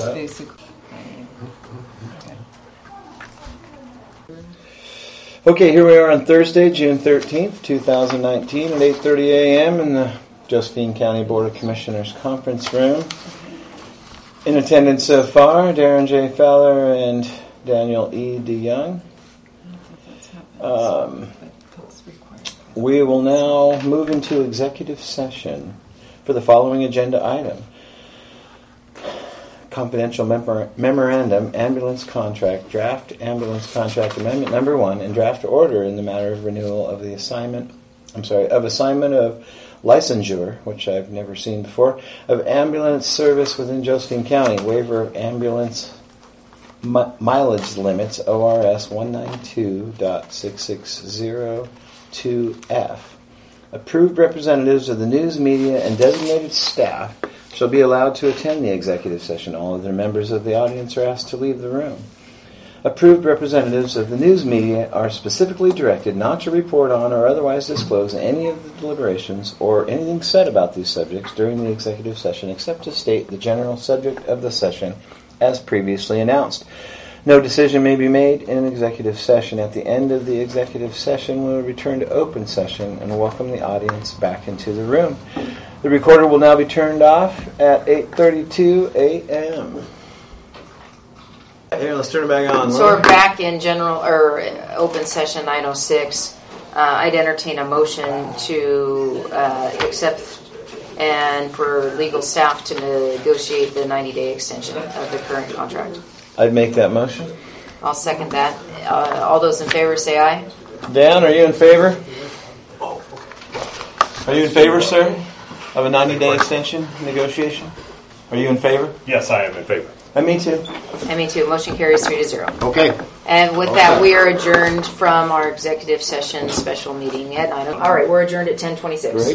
basically. Okay, here we are on Thursday, June 13th, 2019 at 8:30 a.m. in the Josephine County Board of Commissioners Conference Room. In attendance so far, Darren J. Fowler and Daniel E. DeYoung. We will now move into executive session for the following agenda item. Confidential memorandum, ambulance contract, draft ambulance contract amendment number 1, and draft order in the matter of renewal of the assignment of licensure, which I've never seen before, of ambulance service within Josephine County, waiver of ambulance mileage limits, ORS 192.6602F. Approved representatives of the news media and designated staff shall be allowed to attend the executive session. All other members of the audience are asked to leave the room. Approved representatives of the news media are specifically directed not to report on or otherwise disclose any of the deliberations or anything said about these subjects during the executive session except to state the general subject of the session as previously announced. No decision may be made in an executive session. At the end of the executive session, we will return to open session and welcome the audience back into the room. The recorder will now be turned off at 8:32 a.m. Here, let's turn it back on. So we're back in general or open session 906. I'd entertain a motion to accept and for legal staff to negotiate the 90-day extension of the current contract. I'd make that motion. I'll second that. All those in favor say aye. Dan, are you in favor? Are you in favor, sir, of a 90-day extension negotiation? Are you in favor? Yes, I am in favor. And me too. And me too. Motion carries 3-0. Okay. And with that, we are adjourned from our executive session special meeting at 9. All right, we're adjourned at 10:26. Great.